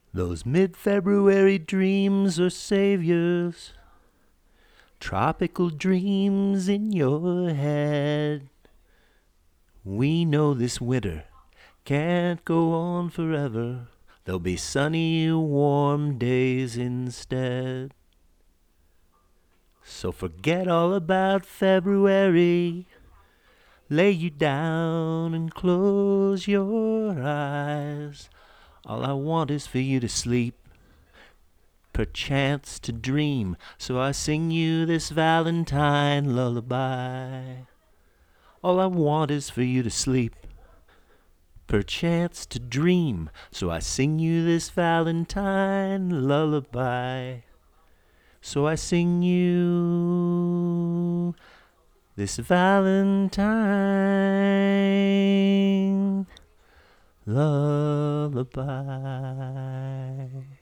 Those mid-February dreams are saviors, tropical dreams in your head. We know this winter can't go on forever. There'll be sunny, warm days instead. So forget all about February. Lay you down and close your eyes. All I want is for you to sleep, perchance to dream. So I sing you this Valentine lullaby. All I want is for you to sleep, perchance to dream. So I sing you this Valentine lullaby. So I sing you this Valentine lullaby.